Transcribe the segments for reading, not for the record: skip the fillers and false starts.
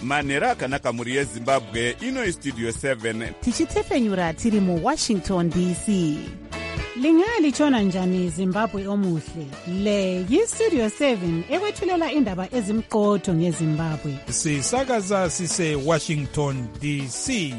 manhero akanaka mhuri yezimbabwe. Ino Studio 7 tichitefenyura tiri muWashington DC. Lingalitshona njani Zimbabwe omuhle? Le yiStudio 7 ekwethulela indaba ezimqotho ngeZimbabwe. Sisakaza sise Washington DC.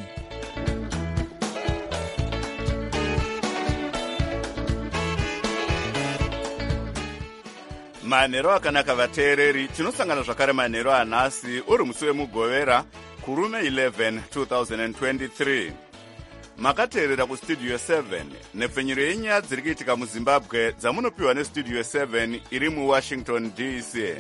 manhero akanaka vateereri. Tinosangana zvakare manhero anhasi uri musi wemugovera kurume 11 2023. Makateerera kuStudio 7 nepfenyuro yenyaya dziri kuitika muZimbabwe dzamunopiwa neStudio 7 iri muWashington DC.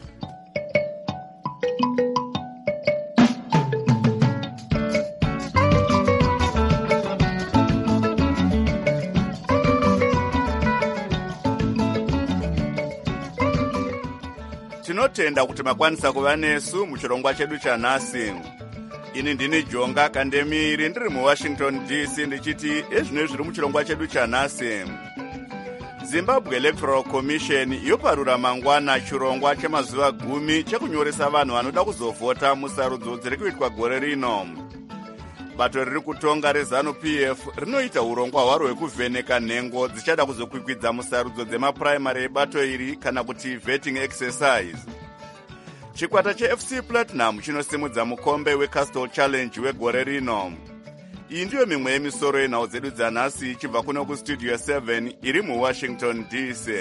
Tinotenda kuti makwanisa kuva nesu muchirongwa chedu chanhasi. Ini ndini Jonga Kandemiri ndiri muWashington DC ndichiti ezvino zviri muchirongwa chedu chanhasi. Zimbabwe Electoral Commission yoparura mangwana chirongwa chemazuva 10 chekunyoresa vanhu vanoda kuzovhota musarudzo dziri kuitwa gore rino. Bato riri kutonga reZANU-PF rinoita urongwa hwaro hwekuvheneka nhengo dzichada kuzokwikwidza musarudzo dzemapuraimari ebato iri kana kuti vetting exercise. Chikwata cheFC Platinum chinosimudza mukombe weCastle Challenge wegore rino. Iyi ndiyo mimwe yemisoro yenhau dzedu dzanhasi ichibva kuno kuStudio 7 iri muWashington DC.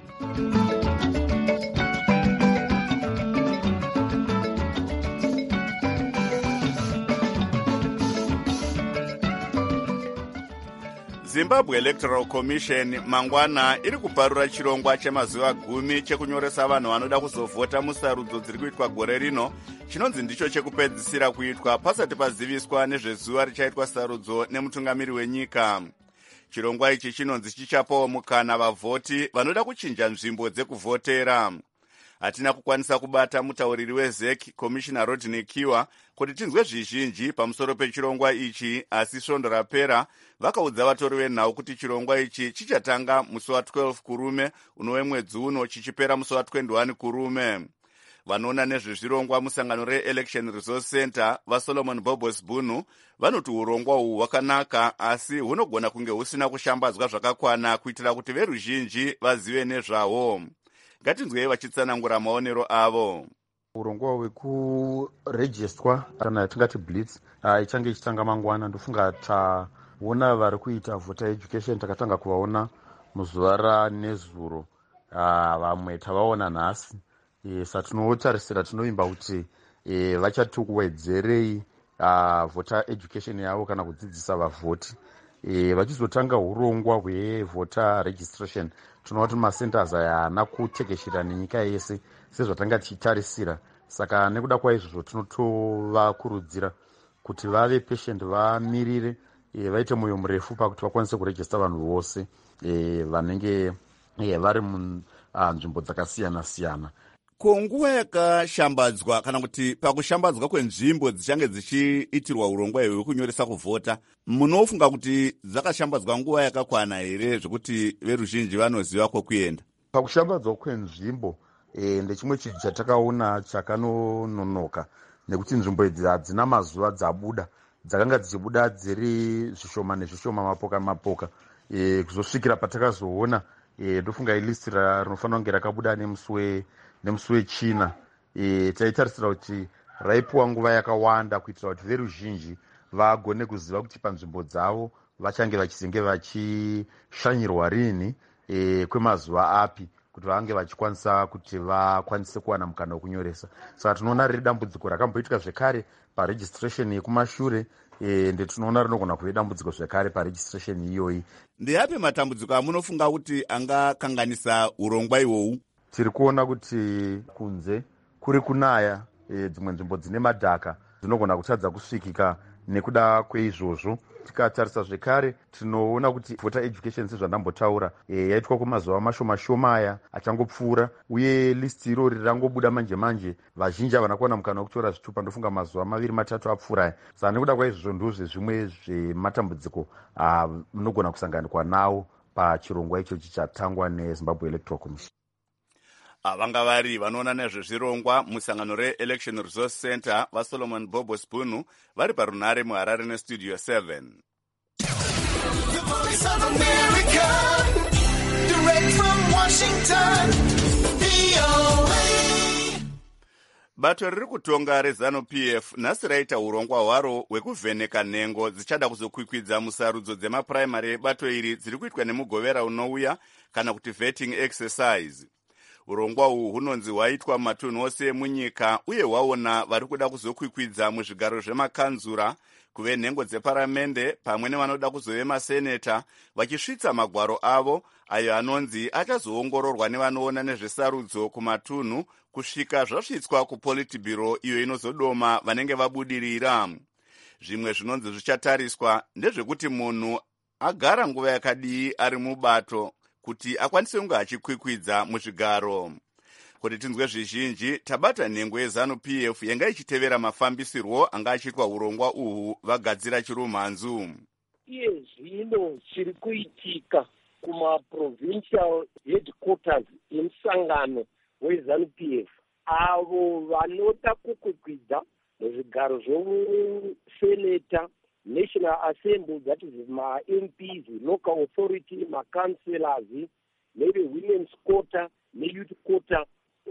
Zimbabwe Electoral Commission mangwana iri kuparura chirongwa chemazuva 10 chekunyoresa vanhu vanoda kuzovhota musarudzo dziri kuitwa gore rino, chinonzi ndicho chekupedzisira kuitwa pasati paziviswa nezvezuva richaitwa sarudzo nemutungamiri wenyika. Chirongwa ichi chinonzi chichapawo mukana vavhoti vanoda kuchinja nzvimbo dzekuvhotera. Hatina kukwanisa kubata mutauriri weZEC Commissioner Rodney Kiwa kuti tinzwe zvizhinji pamusoro pechirongwa ichi, asi svondo rapera vakaudza vatori venhau kuti chirongwa ichi chichatanga musi wa12 kurume unove mwedzi uno chichipera musi wa21 kurume. Vanoona nezvezvirongwa musangano reElection Resource Center vaSolomon Bobos Bunu vanoti urongwa uhu hwakanaka, asi hunogona kunge husina kushambadzwa zvakakwana kuitira kuti veruzhinji vazive nezvawo. Ngatinzwei vachitsanangura maonero avo. Urongwa hwekurejistwa kana yatingati blitz ichange ichitanga mangwana. Ndofunga taona vari kuita voter education takatanga kuvaona muzuva ranezuro, vamwe tavaona nhasi. Satinotarisira tinoimba kuti vachatuwedzerei voter education yavo kana kudzidzisa vavhoti. Vachizotanga urongwa hwevoter registration, tinoona kuti macenters aya haana kutekeshera nenyika yese sezvatanga tichitarisira. Saka nekuda kwaizvozvo tinotovakurudzira kuti vave patient, vamirire, vaite mwoyo murefu pakuti vakwanise kurejista vanhu vose vanenge vari munzvimbo dzakasiyana siyana. Ko nguva yakashambadzwa kana kuti pakushambadzwa kwenzvimbo dzichange dzichiitirwa urongwa ihwe kunyoresa kuvhota, munofunga kuti dzakashambadzwa nguva yakakwana here zvekuti veruzhinji vanoziva kwekuenda? Pakushambadzwa kwenzvimbo ndechimwe chinhu chatakaona chakanonoka, nekuti nzvimbo idzi hadzina mazuva dzabuda, dzakanga dzichibuda dziri zvishoma nezvishoma, mapoka mapoka, kuzosvikira patakazoona ndofunga ilisti rinofanira kunge rakabuda nemusi wechina. Taitarisira kuti raipiwa nguva yakawanda kuitira kuti veruzhinji vagone kuziva kuti panzvimbo dzavo vachange vachizenge vachishanyirwa rini kwemazuva api, kuti vange vachikwanisa kuti vakwanise kuwana mukana wekunyoresa. Saka tinoona riri dambudziko rakamboitika zvekare paregistration yekumashure, ndetinoona rinogona kuve dambudziko zvekare paregistration iyoyi. Ndeyapi matambudziko amunofunga kuti angakanganisa urongwa ihwohwu? Tiri kuona kuti kunze kuri kunaya, dzimwe nzvimbo dzine madhaka dzinogona kutadza kusvikika nekuda kweizvozvo. Tikatarisa zvekare tinoona kuti voter education sezvandambotaura yaitwa kwemazuva mashoma aya achangopfuura, uye listi irori rangobuda manje manje, vazhinji havana kuwana mukana wekutora zvitupa. Ndofunga mazuva 2-3 apfuura aya. Saka nekuda kwaizvozvo ndozve zvimwe zvematambudziko munogona kusanganikwa nawo pachirongwa icho chichatangwa neZimbabwe Electoral Commission. vanga vari vanoona nezvezvirongwa musangano reelection resource center vasolomon bobo spunu vari parunare muharare nestudio 7. Bato riri kutonga reZANU-PF nhasi raita urongwa hwaro hwekuvheneka nhengo dzichada kuzokwikwidza musarudzo dzemapuraimari ebato iri dziri kuitwa nemugovera unouya kana kuti vetting exercise. Urongwa uhu hunonzi hwaitwa mumatunhu ose emunyika uye hwaona vari kuda kuzokwikwidza muzvigaro zvemakanzura kuve nhengo dzeparamende pamwe nevanoda kuzove maseneta vachisvitsa magwaro avo ayo anonzi achazoongororwa nevanoona nezvesarudzo kumatunhu kusvika zvasvitswa kupolitburo iyo inozodoma vanenge vabudirira. Zvimwe zvinonzi zvichatariswa ndezvekuti munhu agara nguva yakadii ari mubato kuti akwanise kunge achikwikwidza muzvigaro. Kuti tinzwe zvizhinji, tabata nhengo yeZANU-PF yanga ichitevera mafambisirwo anga achiitwa urongwa uhu vagadzira chirumhanzu. Iye zvino chiri kuitika kumaprovincial headquarters emusangano weZANU-PF, avo vanoda kukwikwidza muzvigaro zvomuseneta, National Assembly, that is ma-MPs, local authority, ma-councillors, maybe women's quota, youth quota,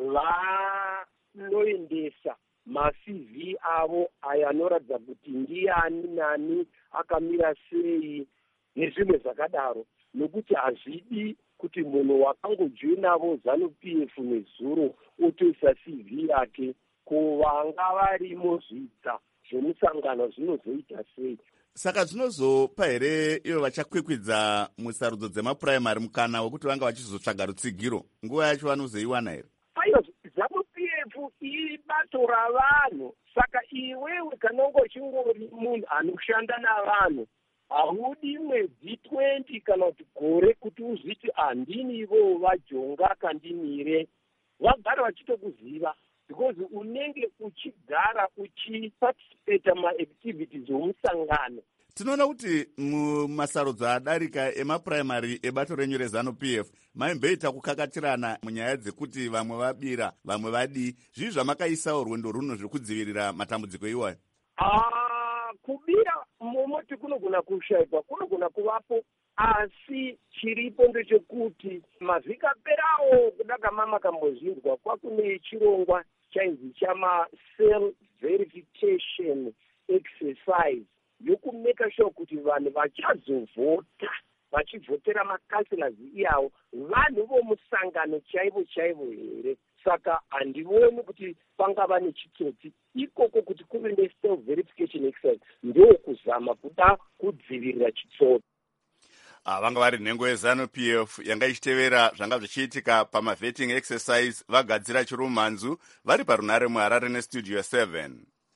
vanoendesa ma-CV avo ayo anoratidza kuti ndiani nani akamira sei nezvimwe zvakadaro, nokuti hazvidi kuti munhu wakangojoinavo ZANU-PF nezuro otoisa CV yake kuvanga varimo zvidza zvemusangano zvinozoita sei. Saka zvinozopa here ivo vachakwikwidza musarudzo dzemapuraimari mukana wekuti vanga vachizotsvaga rutsigiro nguva yacho vanozoiwana here? Aiwa, ZANU-PF ibato ravanhu, saka iwewe kanongo uchingori munhu anoshanda navanhu haudi mwedzi 20 kana kuti gore kuti uzviti handini ivo vajonga kandimire, vagara vachitokuziva because unenge uchigara uchiparticipata maactivities omusangano. Tinoona kuti mumasarudzo adarika emapuraimari ebato renyu reZANU-PF maimboita kukakatirana munyaya dzekuti vamwe vabira vamwe vadii. Zvii zvamakaisawo rwendo runo zvekudzivirira matambudziko iwayo? Kubira momoti kunogona kushaikwa, kunogona kuvapo, asi chiripo ndechekuti mavhiki aperawo kudaga mamakambozvinzwa kwakune chirongwa chainzi chama-self verification exercise yokumeka sure kuti vanhu vachazovhota vachivhotera makansellors iyawo vanhu vomusangano chaivo chaivo here. Saka handivoni kuti pangava nechitsotsi ikoko kuti kuve ne-self verification exercise ndokuzama kuda kudzivirira chitsotsi. Vanga vari nhengo yeZANU-PF yanga ichitevera zvanga zvichiitika pamavetting exercise vagadzira chirumhanzu vari parunare muharare nestudio 7.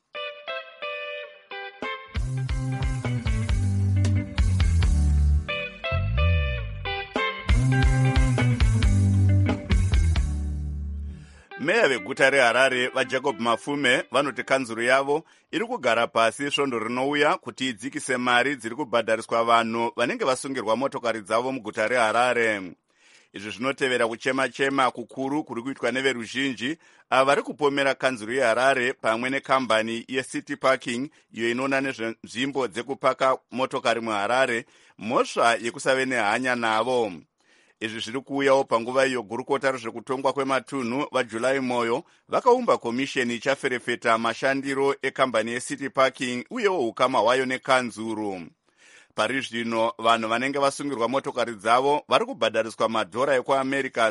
Meya veguta reHarare vaJacob Mafume vanoti kanzuro yavo iri kugara pasi svondo rinouya kuti idzikise mari dziri kubhadhariswa vanhu vanenge vasungirwa motokari dzavo muguta reHarare. Izvi zvinotevera kuchema-chema kukuru kuri kuitwa neveruzhinji ava vari kupomera kanzuro yeHarare pamwe nekambani yeCity Parking iyo inoona nezvenzvimbo dzekupaka motokari muHarare mhosva yekusave nehanya navo. Izvi zviri kuuyawo panguva iyo gurukota rezvekutongwa kwematunhu vaJulai Moyo vakaumba komisheni ichaferefeta mashandiro ekambani yeCity Parking uyewo ukama hwayo nekanzuru. Pari zvino vanhu vanenge vasungirwa motokari dzavo vari kubhadhariswa madhora ekuAmerica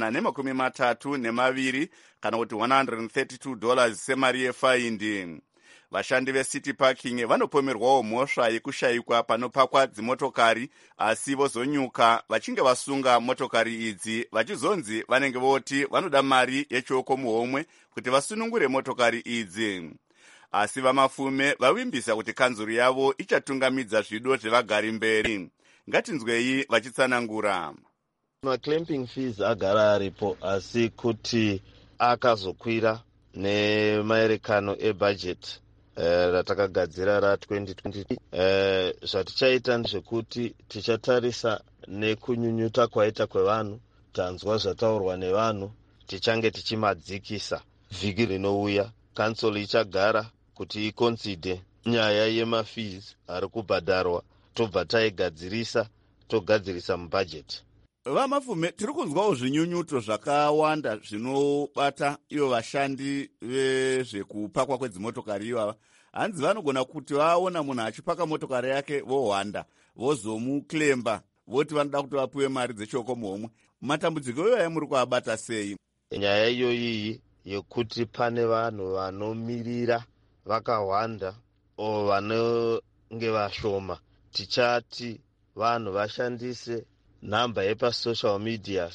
$132 kana kuti $132 semari yefaindi. Vashandi veCity Parking vanopomerwawo mhosva yekushayikwa panopakwa dzimotokari asi vozonyuka vachinge vasunga motokari idzi vachizonzi vanenge voti vanoda mari yechioko muhomwe kuti vasunungure motokari idzi. Asi vaMafume vavimbisa kuti kanzuro yavo ichatungamidza zvido zvevagari mberi. Ngatinzwei vachitsanangura. Clamping fees agara aripo asi kuti akazokwira nemaerekano ebudget ratakagadzira ra2020 zvatichaita ndezvekuti tichatarisa nekunyunyuta kwaita kwevanhu, tanzwa zvataurwa nevanhu, tichange tichimadzikisa. Vhiki rinouya kansolo ichagara kuti ikonside nyaya yemafees ari kubhadharwa, tobva togadzirisa mubhajeti. Vamapfume, tiri kunzwawo zvinyunyuto zvakawanda zvinobata ivo vashandi vezvekupakwa kwedzimotokari ivava. Hanzi vanogona kuti vaona munhu achipaka motokari yake vohwanda, vozomukilemba, voti vanoda kuti vapiwe mari dzechoko muhomwe. Matambudziko iwayo muri kuabata sei? Nyaya iyoyi yekuti pane vanhu vanomirira vakawanda o vanenge vashoma, tichati vanhu vashandise nhamba yepasocial media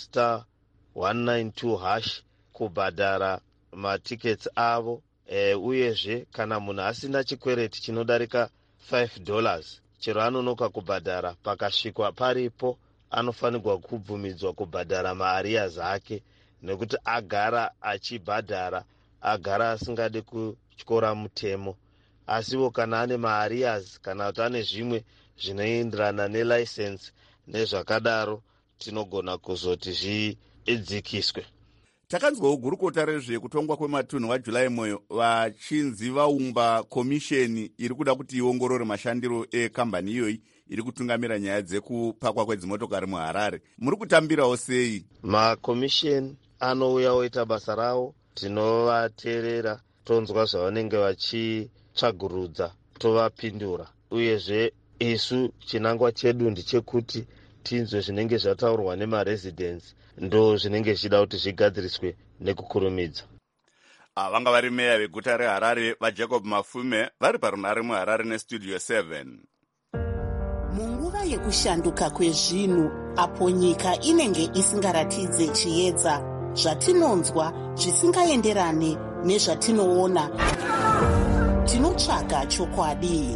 *192# kubhadhara matikets avo. Uyezve kana munhu asina chikwereti chinodarika $5, chero anonoka kubhadhara, pakasvikwa paripo anofanirwa kubvumidzwa kubhadhara maarias ake, nekuti agara achibhadhara, agara asingade kutyora mutemo. Asiwo kana ane maarias, kana kuti ane zvimwe zvinoenderana nelicense nezvakadaro, tinogona kuzoti zvidzikiswe. Takanzwawo gurukota rezvekutongwa kwematunhu waJuly Moyo vachinzi vaumba komisheni iri kuda kuti iongorore mashandiro ekambani iyoyi iri kutungamira nyaya dzekupakwa kwedzimotokari muHarare. Muri kutambirawo sei? Makomisheni anouya oita basa rawo, tinovateerera, tonzwa zvavanenge vachitsvagurudza, tovapindura. Uyezve isu chinangwa chedu ndechekuti tinzwe zvinenge zvataurwa nemaresidents, ndo zvinenge zvichida kuti zvigadziriswe nekukurumidza. Vanga vari meya veguta reHarare vaJacob Mafume vari parunhare muHarare nestudio 7. Munguva yekushanduka kwezvinhu, apo nyika inenge isingaratidze chiedza, zvatinonzwa zvisingaenderane nezvatinoona, tinotsvaga chokwadi.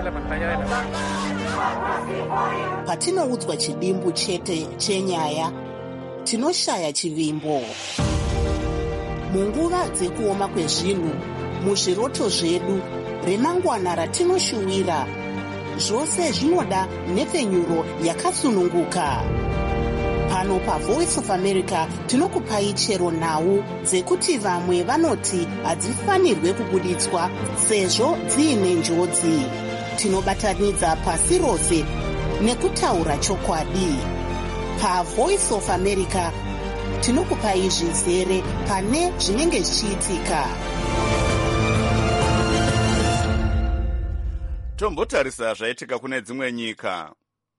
Patinoudzwa chidimbu chete chenyaya, tinoshaya chivimbo. Munguva dzekuoma kwezvinhu, muzviroto zvedu, remangwana ratinoshuwira, zvose zvinoda nhepfenyuro yakasununguka. Pano paVoice of America tinokupai chero nhau dzekuti vamwe vanoti hadzifanirwe kubuditswa sezvo dziine njodzi. Tinobatanidza pasi rose nekutaura chokwadi. PaVoice of America tinokupai zvizere pane zvinenge zvichiitika. Tombotarisa zvaitika kune dzimwe nyika.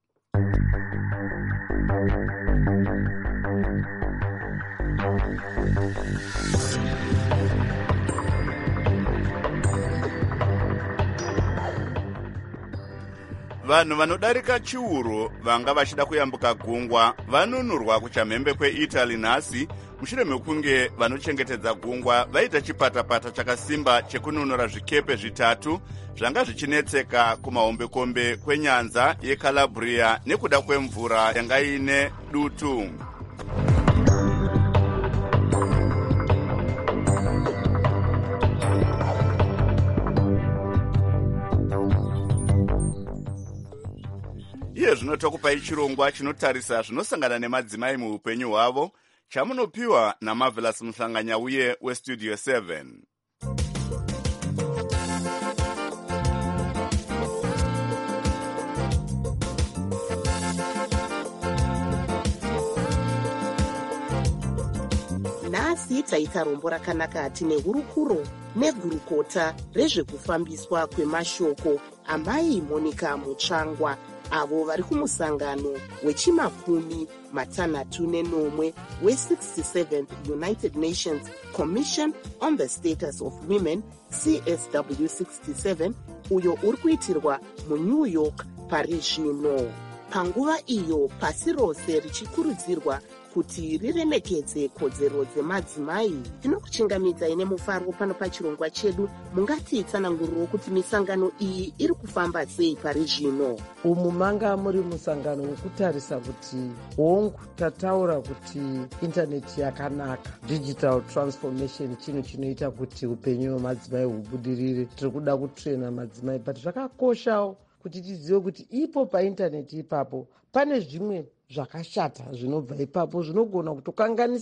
Vanhu vanodarika chiuru vanga vachida kuyambuka gungwa vanunurwa kuchamhembe kweItaly nhasi mushure mekunge vanochengetedza gungwa vaita chipatapata chakasimba chekununura zvikepe zvitatu zvanga zvichinetseka kumahombekombe kwenyanza yeCalabria nekuda kwemvura yanga ine dutu. Iye zvino tokupai chirongwa chinotarisa zvinosangana nemadzimai muupenyu hwavo, chamunopiwa naMarvelous Muhlanganya uye westudio 7. Nhasi taita rombo rakanaka tine hurukuro negurukota rezvekufambiswa kwemashoko amai Monica Mutsvangwa, avo vari kumusangano wechimakumi-6 we67th United Nations Commission on the Status of Women, CSW67, uyo uri kuitirwa muNew York pari zvino. Panguva iyo pasi rose richikurudzirwa kuti riremekedze kodzero dzemadzimai. Tinokuchingamidzai nemufaro pano pachirongwa chedu. Mungati tsananguriro kuti misangano iyi iri kufamba sei pari zvino. Umu manga muri musangano wekutarisa kuti hongu tataura kuti intaneti yakanaka, digital transformation, chinhu chinoita kuti upenyu hwemadzimai hubudirire. Tiri kuda kutrena madzimai, but zvakakoshawo kuti tizive kuti ipo paintaneti ipapo pane zvimwe zvakashata zvinobva ipapo zvinogona kutokanganisa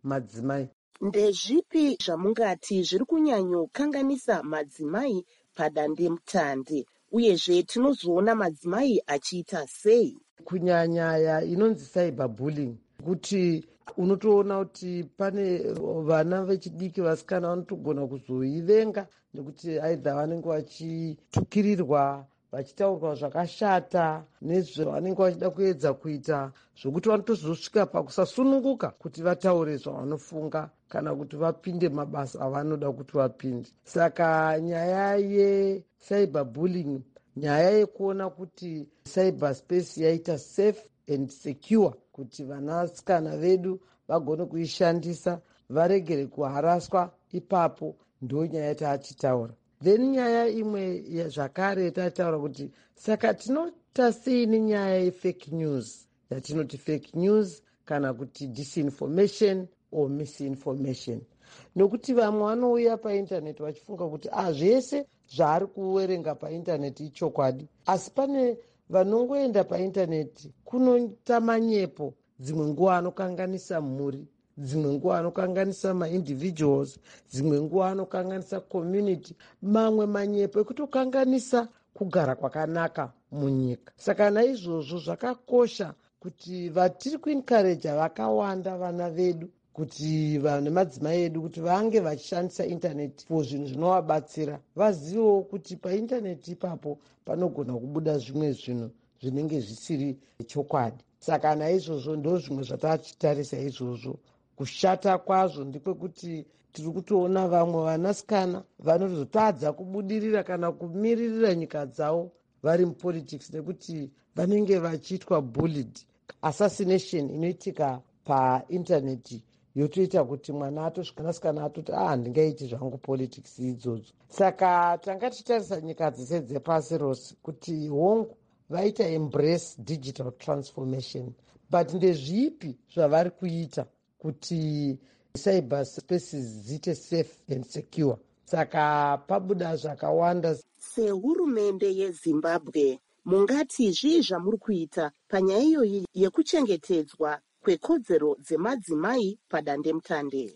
madzimai. Ndezvipi zvamungati zviri kunyanyokanganisa madzimai padandemutande, uyezve tinozoona madzimai achiita sei? Kunyanya inonzi cyberbullying, kuti unotoona kuti pane vana vechidiki vasikana vanotogona kuzoivenga nekuti aidha vanenge vachitukirirwa, vachitaurwa zvakashata nezvavanenge vachida kuedza kuita, zvokuti vanotozosvika pakusasununguka kuti vataure zvavanofunga kana kuti vapinde mabasa avanoda kuti vapinde. Saka nyaya yecyberbullying, nyaya yekuona kuti cyberspace yaita safe and secure, kuti vanasikana vedu vagone kuishandisa, varegere kuharaswa ipapo, ndo nyaya yataachitaura. Then nyaya imwe zvakare yataataura kuti saka tinota sei nenyaya yefake news, yatinoti fake news kana kuti disinformation or misinformation. Nokuti vamwe vanouya paindaneti vachifunga kuti zvese zvaari kuverenga paindaneti ichokwadi, asi pane vanongoenda paindaneti kunoita manyepo, dzimwe nguva anokanganisa mhuri, dzimwe nguva anokanganisa maindividuals, dzimwe nguva anokanganisa community, mamwe manyepo ekutokanganisa kugara kwakanaka munyika. Saka naizvozvo zvakakosha kuti vatiri kuencouraja vakawanda vana vedu kuti nemadzimai edu kuti vange vachishandisa intaneti for zvinhu zvinovabatsira, vazivewo kuti paintaneti ipapo panogona kubuda zvimwe zvinhu zvinenge zvisiri chokwadi. Saka naizvozvo ndo zvimwe zvatachitarisa izvozvo. Kushata kwazvo ndekwekuti tiri kutoona vamwe vanasikana vanozotadza kubudirira kana kumiririra nyika dzavo vari mupolitics nekuti vanenge vachiitwa bullied. Assassination inoitika paintaneti yotoita kuti mwana mwanasikana atoti handingaiti zvangu politics idzodzo. Saka tanga tichitarisa nyika dzese dzepasi rose kuti hongu vaita embrace digital transformation, but ndezvipi zvavari kuita kuti cyber spaces dziite safe and secure. Saka pabuda zvakawanda. Sehurumende yeZimbabwe, mungati zvii zvamuri kuita panyaya iyoyi yekuchengetedzwa kwekodzero dzemadzimai padandemutande?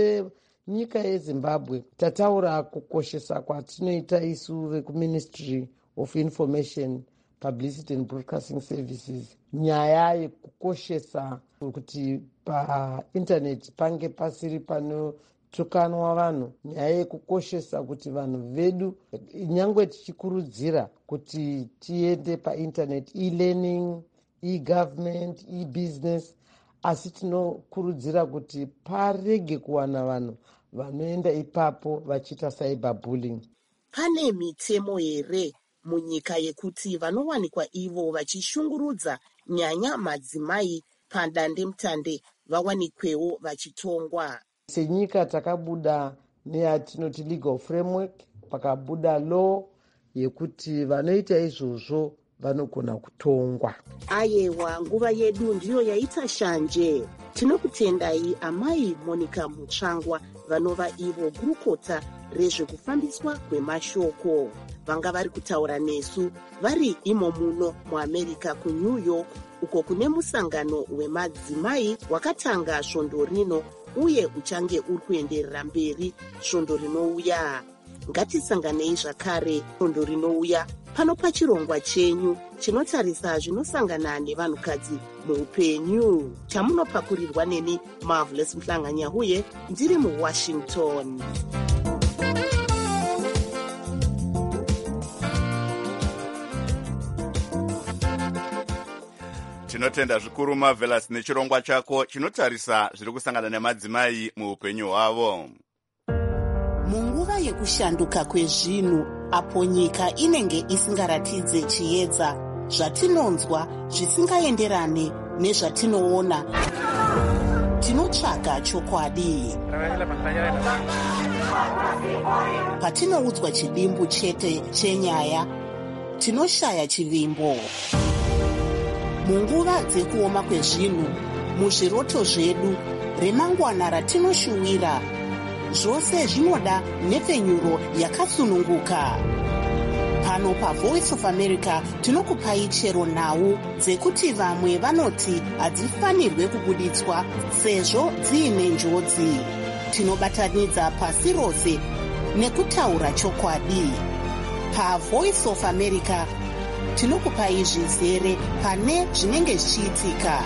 Senyika yeZimbabwe tataura kukoshesa kwatinoita isu vekuministry of information, publicity and broadcasting services, nyaya yekukoshesa kuti paintaneti pange pasiri panotukanwa vanhu, nyaya yekukoshesa kuti vanhu vedu, nyangwe tichikurudzira kuti tiende paintaneti, e-learning, e-government, e-business, asi tinokurudzira kuti parege kuwana vanhu vanoenda ipapo vachiita cyberbullying. Pane mitemo here munyika yekuti vanowanikwa ivo vachishungurudza nyanya madzimai padandemutande vawanikwewo vachitongwa? Senyika takabuda neyatinoti legal framework, pakabuda law yekuti vanoita izvozvo vanogona kutongwa. Ayewa, nguva yedu ndiyo yaita shanje. Tinokutendai amai Monica Mutsvangwa, vanova ivo gurukota rezvekufambiswa kwemashoko. Vanga vari kutaura nesu vari imo muno muAmerica kuNew York, uko kune musangano wemadzimai wakatanga svondo rino uye uchange uri kuenderera mberi svondo rinouya. Ngatisanganei zvakare svondo rinouya pano pachirongwa chenyu chinotarisa zvinosangana nevanhukadzi muupenyu. Chamunopakurirwa neni Marvelous Mhlanganyahuye, ndiri muWashington. Tinotenda zvikuru Marvelous nechirongwa chako chinotarisa zviri kusangana nemadzimai muupenyu hwavo. Munguva yekushanduka kwezvinhu, apo nyika inenge isingaratidze chiedza, zvatinonzwa zvisingaenderane nezvatinoona, tinotsvaga chokwadi. Patinoudzwa chidimbu chete chenyaya, tinoshaya chivimbo. Munguva dzekuoma kwezvinhu, muzviroto zvedu, remangwana ratinoshuwira, zvose zvinoda nhepfenyuro yakasununguka. pano paVoice of America tinokupai chero nhau dzekuti vamwe vanoti hadzifanirwe kubuditswa sezvo dziine njodzi. Tinobatanidza pasi rose nekutaura chokwadi. PaVoice of America tinokupai zvizere pane zvinenge zvichiitika.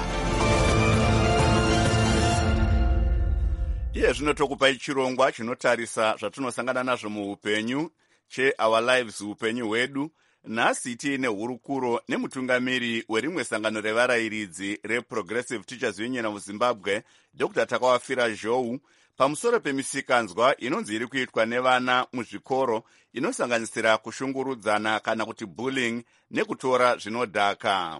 Iye zvino tokupai chirongwa chinotarisa zvatinosangana nazvo muupenyu cheOur Lives, upenyu hwedu. Nhasi tiine hurukuro nemutungamiri werimwe sangano revarayiridzi reProgressive Teachers Union of Zimbabwe, Dr. Takawafira Zhou, pamusoro pemisikanzwa inonzi iri kuitwa nevana muzvikoro inosanganisira kushungurudzana kana kuti bullying nekutora zvinodhaka.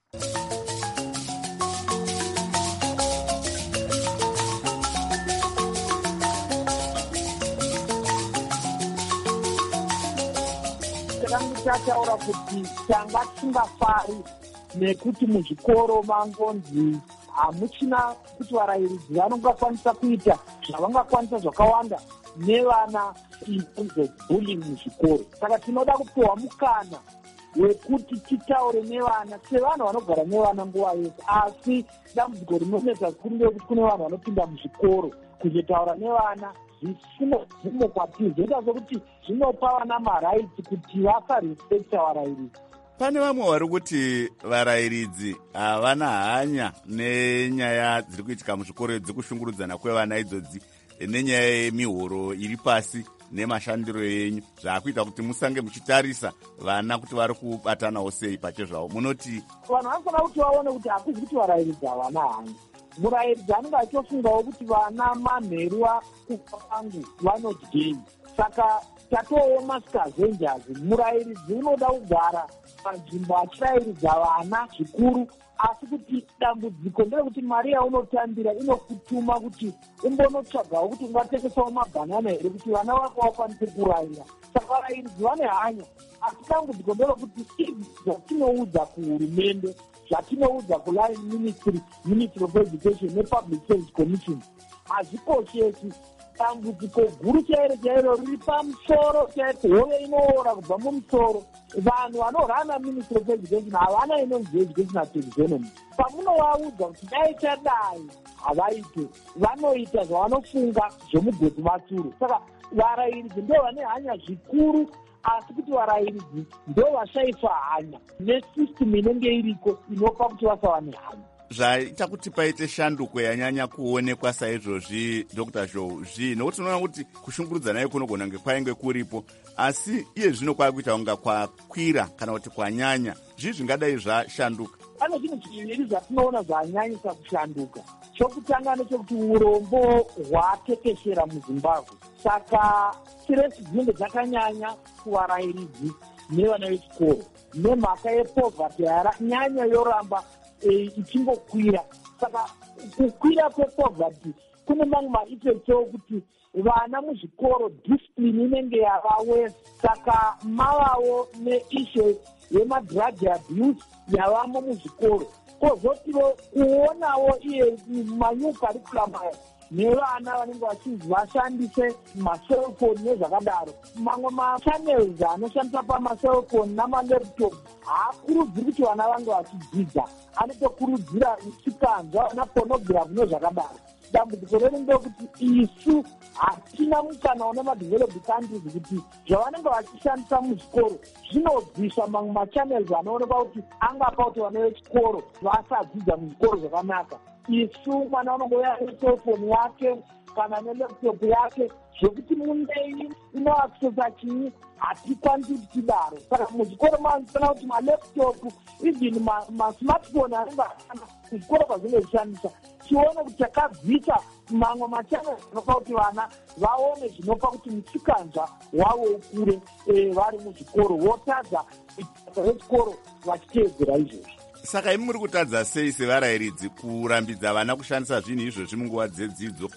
Tataura kuti tanga tisingafari nekuti muzvikoro mangonzi hamuchina kuti varayiridzi vanongakwanisa kuita zvavangakwanisa zvakawanda nevana bullying muzvikoro. Saka tinoda kupiwa mukana wekuti titaure nevana sevanhu vanogara nevana nguva yose, asi dambudziko rinonetsa zvikuru ndeyekuti kune vanhu vanopinda muzvikoro kuzotaura nevana zvisina mvumo kwatiri, zvoita sokuti zvinopa vana marights kuti vasarespekta varayiridzi. Pane vamwe vari kuti varayiridzi havana hanya nenyaya dziri kuitika muzvikoro dzekushungurudzana kwevana idzodzi nenyaya yemihoro iri pasi nemashandiro enyu, zvaakuita kuti musange muchitarisa vana kuti vari kubatanawo sei pachezvavo. Munoti vanhu vanofanira kuti vaone kuti hakuzi kuti varayiridzi havana hanya. Murayiridzi anenge achofungawo kuti vana manheru akufa pangu vanodyei. Saka tatooma sikazenjazi, murayiridzi unoda kugara panzvimbo achirayiridza vana zvikuru, asi kuti dambudziko nderekuti mari yaunotambira inokutuma kuti umbonotsvagawo kuti ungatengesawo mabhanana here kuti vana vako vakwanise kurayira. Saka varayiridzi vane hanya, asi dambudziko nderekuti izvi zvatinoudza kuhurumende, zvatinoudza kuline ministry of education nepublic service commission hazvikoshesi. Dambudziko guru chairo riri pamusoro chaipo, hove inoora kubva mumusoro. Vanhu vanorana ministry of education havana inonzi educational taxonomy. Pamunovaudza kuti dai chadai havaite, vanoita zvavanofunga zvomugoti matsuro. Saka varayiridzi ndo vane hanya zvikuru, asi kuti varayiridzi ndo vashaifa hanya nesystem inenge iriko inopa kuti vasava nehanya. Zvaita kuti paite shanduko yanyanya kuonekwa saizvozvi Dr. Zhou nokuti tinoona kuti kushungurudzana kunogona kunge kwainge kuripo, asi iye zvino kwakuita kunga kwakwira kana kuti kwanyanya. Zvii zvingadai zvashanduka? Pane zvinhu zviviri zvatinoona zvanyanyisa kushanduka. Chokutanga nechekuti urombo hwatekeshera muZimbabwe. Saka stress dzinenge dzakanyanya kuvarayiridzi nevana vechikoro nemhaka yepoverty nyanya yoramba ichingokwira. Saka kukwira kwepoverty kune mamwe maeffects okuti vana muzvikoro discipline inenge yavawese. Saka mavawo neissue yemadrug abuse yavamo muzvikoro. Kozotiwo kuonawo iye manyuu curriculum aya nevana vanenge vachinzi vashandise maselfoni nezvakadaro. Mamwe machannels anoshandisa pamaselfoni namalaptop haakurudziri kuti vana vange vachidzidza, anotokurudzira chikanzwa napornography nezvakadaro. Dambudziko redu ndekuti isu hatina mukana una madeveloped countries kuti zvavanenge vachishandisa muzvikoro zvinobvisa mamwe machannels anoonekwa kuti angapa kuti vana vechikoro vasadzidza muzvikoro zvakanaka. Isu mwana unongoya neselfoni yake kana nelaptop yake zvokuti mundei inoaccessa chii hatikwanisi kuti tidaro. Saka muzvikoro manofana kuti malaptop even masmartphone anenge ashanda muzvikoro kwazvinenge zvishandisa tione kuti takabvisa mamwe machanel anopa kuti vana vaone zvinopa kuti musikanzwa wavo ukure vari muzvikoro votadza basa rechikoro vachiteedzera izvozvi. Saka imi muri kutadza sei sevarayiridzi kurambidza vana kushandisa zvinhu izvozvi munguva dzedzidzo?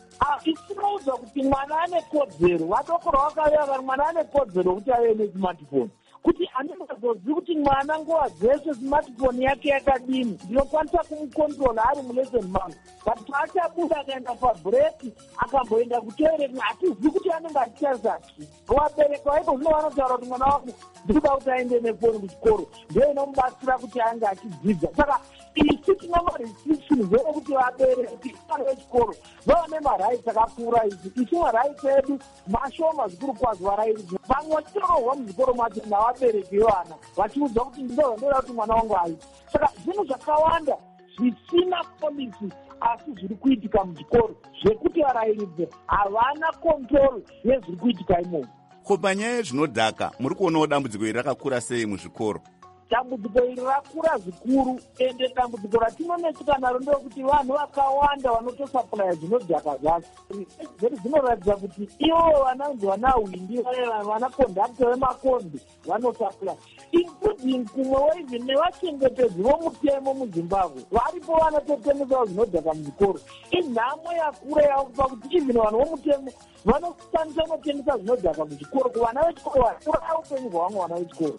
Tinoudza kuti mwana ane kodzero, vadokoro vakaveva mwana ane kodzero kuti ave nesmartphone. kuti anengazozivi kuti mwana nguva dzese smartphone yake yakadini, ndinokwanisa kumukontrola ari mulesson mangu, but paachabuda akaenda pabhureki akamboenda kutoireti hatizivi kuti anenge achicharisaki. Vabereki vaiko zvino vanotaura kuti mwana wangu ndikuda kuti aende nefoni kuchikoro, ndio inomubatsira kuti ainge achidzidza. Saka isi tine marestrictions ekuti vabereki vana vechikoro vava nemarights akapfuura isi. Isi marights edu mashoma zvikuru kwazvo varairidzi. Vamwe vachitorohwa muzvikoro macho navabereki vevana vachiudzwa kuti ndindoda kuti mwana wangu aite. Saka zvinhu zvakawanda zvisina polisi asi zviri kuitika muzvikoro zvekuti varairidzi havana control yezviri kuitika imomo. Ko panyaya zvinodhaka muri kuonawo dambudziko iri rakakura sei muzvikoro? Dambudziko iri rakura zvikuru, ende dambudziko ratinonetseka naro ndekuti vanhu vakawanda vanotosaplaya zvinodhaka zvacho. Zvedu zvinoratidza kuti ivo vananzi vana hwindi vana kondakta vemakombi vanosaplaya, including kumwe waivhen nevachengetedzi vomutemo muzimbabwe varipo vanototengesawo zvinodhaka muzvikoro. Inhamo yakura yavo kupa kuti ivhen vanhu vomutemo vanokwanisa unotengesa zvinodhaka muzvikoro kuvana vechikoro vauraya upenyu hwavamwe vana vechikoro.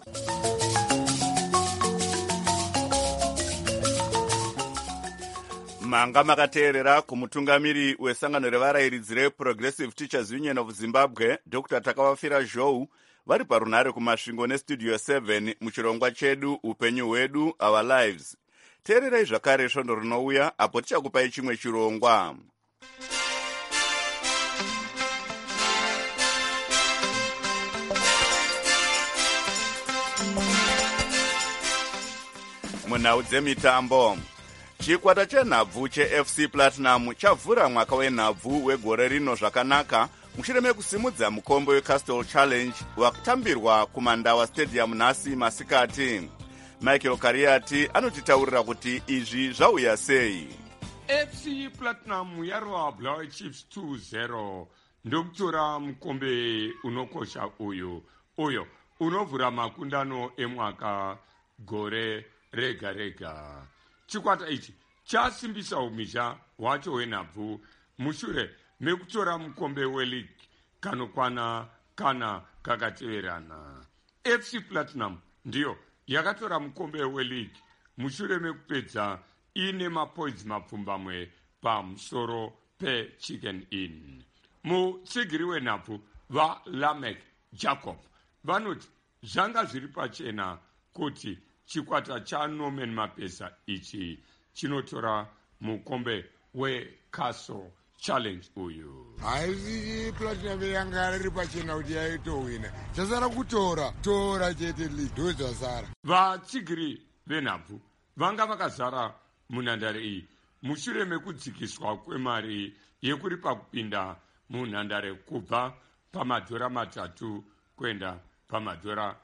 Manga makateerera kumutungamiri wesangano revarairidzi reProgressive Teachers Union of Zimbabwe, Dr. Takavafira Zhou, vari parunhare kumasvingo nestudio 7 muchirongwa chedu upenyu hwedu our lives. Teererai zvakare svondo rinouya apo tichakupai chimwe chirongwa. Munhau dzemitambo, chikwata chenhabvu cheFC Platinum chavhura mwaka wenhabvu wegore rino zvakanaka mushure mekusimudza mukombe weCastle Challenge wakutambirwa kuMandawa Stadium nhasi masikati. Michael Kariati anotitaurira kuti izvi zvauya sei. FC Platinum yarova Black Chiefs 2-0 ndokutora mukombe unokosha uyo unovhura makundano emwaka gore rega rega. Chikwata ichi chasimbisa umisha wacho wenhabvu mushure mekutora mukombe weleague kanokwana kana kakateverana. FC Platinum ndiyo yakatora mukombe weleague mushure mekupedza ine mapoints mapfumbamwe pamusoro peChicken Inn. Mutsigiri wenhabvu vaLamek Jacob vanoti zvanga zviri pachena kuti chikwata chaNorman Mapesa ichi chinotora mukombe weCastle Challenge uyu. Haisi Platinum yanga riri pachena kuti yaitowina, chasara tora chete league ndozvasara. Vatsigiri venhabvu vanga vakazara munhandare iyi mushure mekudzikiswa kwemari yekuripa kupinda munhandare kubva pamadhora 3 kwenda pamadhora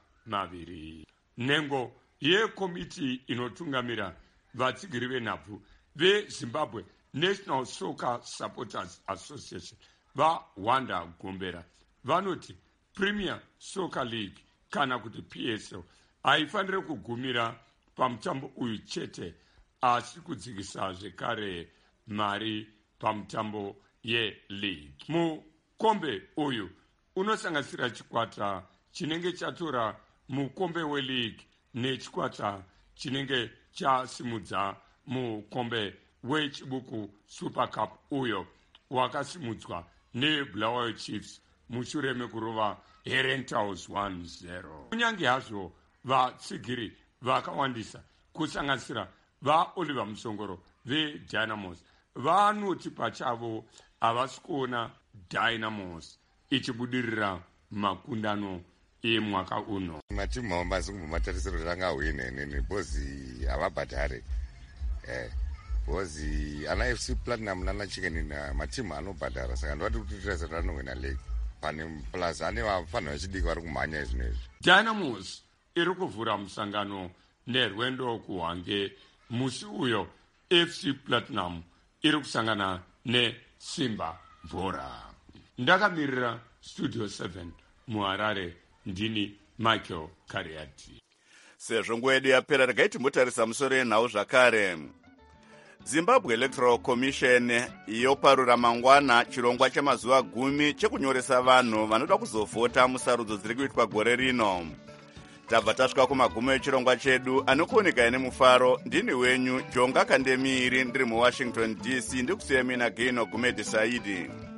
2. Nhengo yekomiti inotungamira vatsigiri venhabvu veZimbabwe National Soccer Supporters Association vaWanda Gombera vanoti Premier Soccer League kana kuti PSL haifanire kugumira pamutambo uyu chete, asi kudzikisa zvekare mari pamutambo yeleague. Mukombe uyu unosanganisira chikwata chinenge chatora mukombe weleague nechikwata chinenge chasimudza mukombe wechibuku Super Cup uyo wakasimudzwa neBlack Chiefs mushure mekurova Herentals 1-0. Kunyange hazvo vatsigiri vakawandisa kusanganisira vaOliver Musongoro veDynamos vanoti pachavo havasi kuona Dynamos ichibudirira makundano emwaka uno. Matimu hawambasi kumbomatarisiro kuti angahwine nini bhozi havabhadhare. Bhozi ana FC Platinum nana Chicken matimu anobhadhara, saka ndovati kuti tiresera anowina league. Pane plus ane vafanira vachidiki vari kumhanya izvino izvi. Dynamos iri kuvhura musangano nerwendo kuhwange musi uyo FC Platinum iri kusangana neSimba Bhora. Ndakamirira Studio 7 muHarare ndini Michael Kariati. Sezvo nguva yedu yapera, regai timbotarisa musoro yenhau zvakare. Zimbabwe Electoral Commission yoparura mangwana chirongwa chemazuva 10 chekunyoresa vanhu vanoda kuzovhota musarudzo dziri kuitwa gore rino. tabva tasvika kumagumo echirongwa chedu anokuonekai nemufaro. Ndini wenyu Jonga Kandemiri ndiri muWashington DC, ndikusiyemina Gaino Gumedi Saidi.